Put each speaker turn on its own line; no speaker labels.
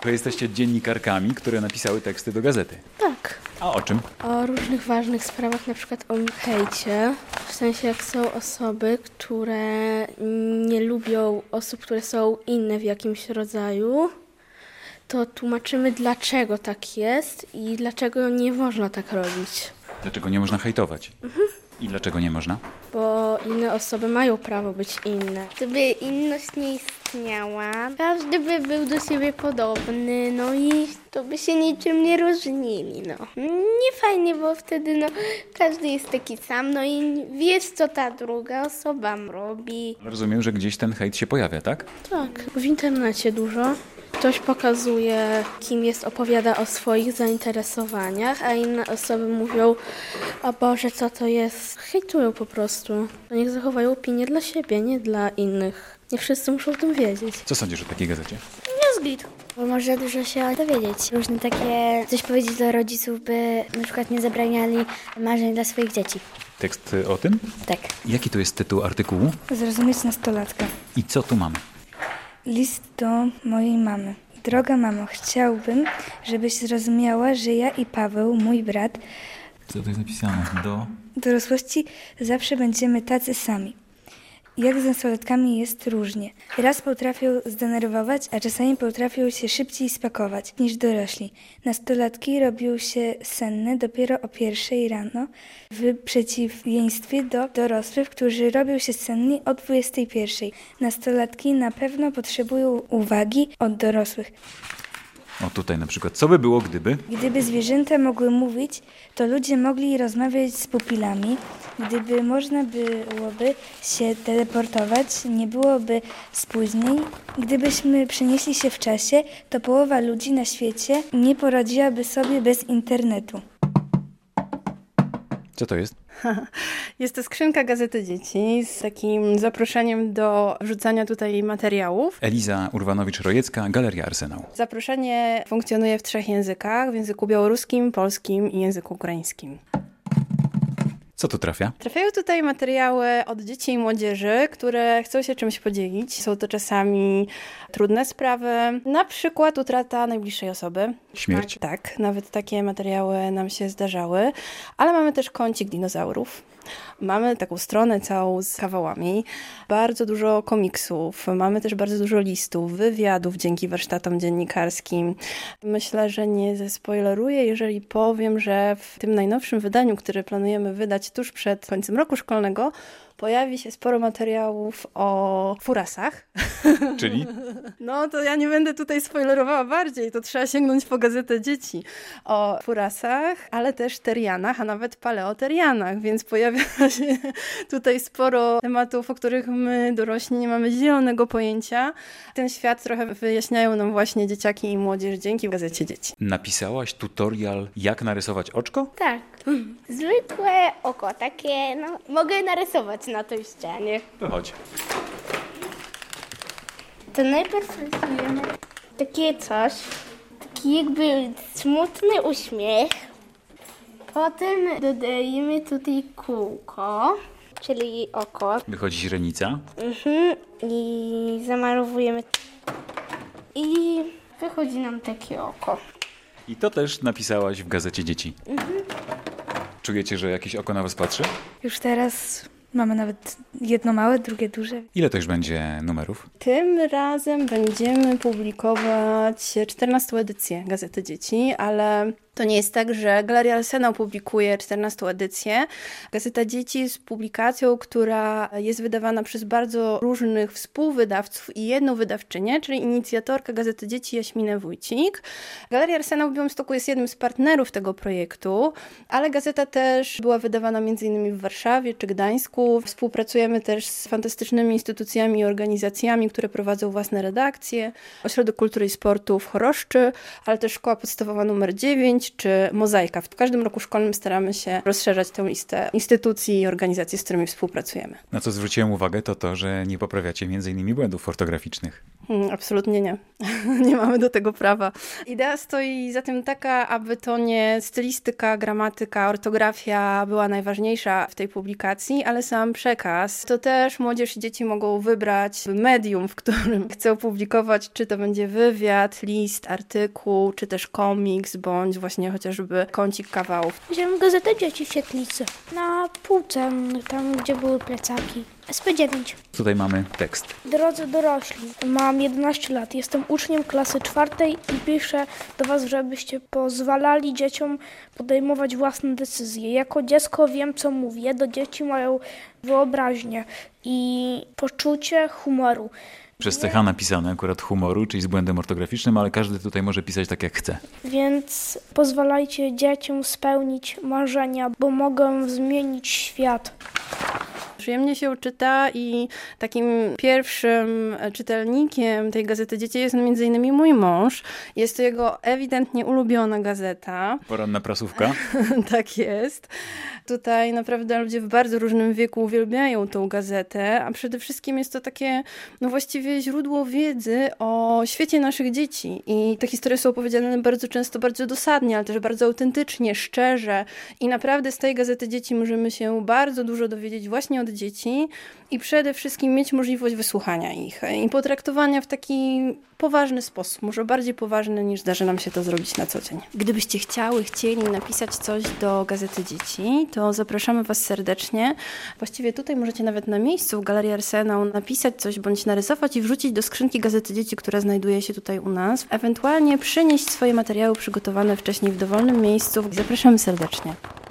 To jesteście dziennikarkami, które napisały teksty do gazety.
Tak.
A o czym?
O różnych ważnych sprawach, na przykład o hejcie. W sensie, jak są osoby, które nie lubią osób, które są inne w jakimś rodzaju, to tłumaczymy, dlaczego tak jest i dlaczego nie można tak robić.
Dlaczego nie można hejtować? I dlaczego nie można?
Bo inne osoby mają prawo być inne.
Gdyby inność nie istniała, każdy by był do siebie podobny, no i to by się niczym nie różnili, no. Nie fajnie, bo wtedy, no, każdy jest taki sam, no i wiesz, co ta druga osoba robi.
Rozumiem, że gdzieś ten hejt się pojawia, tak?
Tak, w internecie dużo. Ktoś pokazuje, kim jest, opowiada o swoich zainteresowaniach, a inne osoby mówią, o Boże, co to jest. Hejtują po prostu. Niech zachowają opinię dla siebie, nie dla innych. Nie wszyscy muszą o tym wiedzieć.
Co sądzisz o takiej gazecie?
Zgid.
Bo można dużo się dowiedzieć. Różne takie, coś powiedzieć do rodziców, by na przykład nie zabraniali marzeń dla swoich dzieci.
Tekst o tym?
Tak.
Jaki to jest tytuł artykułu?
Zrozumieć nastolatka.
I co tu mamy?
List do mojej mamy. Droga mamo, chciałbym, żebyś zrozumiała, że ja i Paweł, mój brat,
Co tu jest napisane?
w dorosłości zawsze będziemy tacy sami. Jak z nastolatkami jest różnie. Raz potrafią zdenerwować, a czasami potrafią się szybciej spakować niż dorośli. Nastolatki robią się senne dopiero o 1:00 rano, w przeciwieństwie do dorosłych, którzy robią się senni o 21:00. Nastolatki na pewno potrzebują uwagi od dorosłych.
O, tutaj na przykład. Co by było, gdyby?
Gdyby zwierzęta mogły mówić, to ludzie mogli rozmawiać z pupilami. Gdyby można byłoby się teleportować, nie byłoby spóźnień. Gdybyśmy przenieśli się w czasie, to połowa ludzi na świecie nie poradziłaby sobie bez internetu.
Co to jest?
Jest to skrzynka Gazety Dzieci z takim zaproszeniem do wrzucania tutaj materiałów.
Eliza Urwanowicz-Rojecka, Galeria Arsenał.
Zaproszenie funkcjonuje w 3 językach, w języku białoruskim, polskim i języku ukraińskim.
Co tu trafia?
Trafiają tutaj materiały od dzieci i młodzieży, które chcą się czymś podzielić. Są to czasami trudne sprawy, na przykład utrata najbliższej osoby.
Śmierć?
Tak, nawet takie materiały nam się zdarzały, ale mamy też kącik dinozaurów. Mamy taką stronę całą z kawałami, bardzo dużo komiksów, mamy też bardzo dużo listów, wywiadów dzięki warsztatom dziennikarskim. Myślę, że nie zespoileruję, jeżeli powiem, że w tym najnowszym wydaniu, które planujemy wydać tuż przed końcem roku szkolnego, pojawi się sporo materiałów o furasach.
Czyli?
No to ja nie będę tutaj spoilerowała bardziej, to trzeba sięgnąć po Gazetę Dzieci o furasach, ale też terianach, a nawet paleoterianach, więc pojawia się tutaj sporo tematów, o których my dorośli nie mamy zielonego pojęcia. Ten świat trochę wyjaśniają nam właśnie dzieciaki i młodzież dzięki Gazecie Dzieci.
Napisałaś tutorial, jak narysować oczko?
Tak. Zwykłe oko, takie, no, mogę narysować na tej ścianie.
To chodź.
To najpierw rysujemy takie coś, taki jakby smutny uśmiech. Potem dodajemy tutaj kółko, czyli oko.
Wychodzi źrenica.
I zamalowujemy. I wychodzi nam takie oko.
I to też napisałaś w Gazecie Dzieci. Czujecie, że jakieś oko na was patrzy?
Już teraz mamy nawet jedno małe, drugie duże.
Ile to już będzie numerów?
Tym razem będziemy publikować 14. edycję Gazety Dzieci, ale to nie jest tak, że Galeria Arsenał publikuje 14. edycję. Gazeta Dzieci jest publikacją, która jest wydawana przez bardzo różnych współwydawców i jedną wydawczynię, czyli inicjatorkę Gazety Dzieci Jaśminę Wójcik. Galeria Arsenał w Białymstoku jest jednym z partnerów tego projektu, ale gazeta też była wydawana m.in. w Warszawie czy Gdańsku. Współpracujemy też z fantastycznymi instytucjami i organizacjami, które prowadzą własne redakcje. Ośrodek Kultury i Sportu w Choroszczy, ale też Szkoła Podstawowa nr 9, czy Mozaika. W każdym roku szkolnym staramy się rozszerzać tę listę instytucji i organizacji, z którymi współpracujemy.
Na co zwróciłem uwagę, to to, że nie poprawiacie m.in. błędów ortograficznych.
Absolutnie nie. Nie mamy do tego prawa. Idea stoi za tym taka, aby to nie stylistyka, gramatyka, ortografia była najważniejsza w tej publikacji, ale sam przekaz. To też młodzież i dzieci mogą wybrać medium, w którym chcą publikować, czy to będzie wywiad, list, artykuł, czy też komiks, bądź właśnie chociażby kącik kawałów.
Wziąłem gazetę Dzieci w świetlicy. Na półce, tam gdzie były plecaki. SP9.
Tutaj mamy tekst.
Drodzy dorośli, mam 11 lat, jestem uczniem klasy 4 i piszę do was, żebyście pozwalali dzieciom podejmować własne decyzje. Jako dziecko wiem, co mówię, do dzieci mają wyobraźnię i poczucie humoru.
Przez CH napisane akurat humoru, czyli z błędem ortograficznym, ale każdy tutaj może pisać tak jak chce.
Więc pozwalajcie dzieciom spełnić marzenia, bo mogą zmienić świat.
Przyjemnie się czyta i takim pierwszym czytelnikiem tej Gazety Dzieci jest między innymi mój mąż. Jest to jego ewidentnie ulubiona gazeta.
Poranna prasówka.
Tak jest. Tutaj naprawdę ludzie w bardzo różnym wieku uwielbiają tą gazetę, a przede wszystkim jest to takie, no właściwie źródło wiedzy o świecie naszych dzieci. I te historie są opowiedziane bardzo często bardzo dosadnie, ale też bardzo autentycznie, szczerze. I naprawdę z tej Gazety Dzieci możemy się bardzo dużo dowiedzieć właśnie od dzieci i przede wszystkim mieć możliwość wysłuchania ich i potraktowania w taki poważny sposób, może bardziej poważny niż zdarzy nam się to zrobić na co dzień. Gdybyście chcieli napisać coś do Gazety Dzieci, to zapraszamy was serdecznie. Właściwie tutaj możecie nawet na miejscu w Galerii Arsenał napisać coś bądź narysować i wrzucić do skrzynki Gazety Dzieci, która znajduje się tutaj u nas. Ewentualnie przynieść swoje materiały przygotowane wcześniej w dowolnym miejscu. Zapraszamy serdecznie.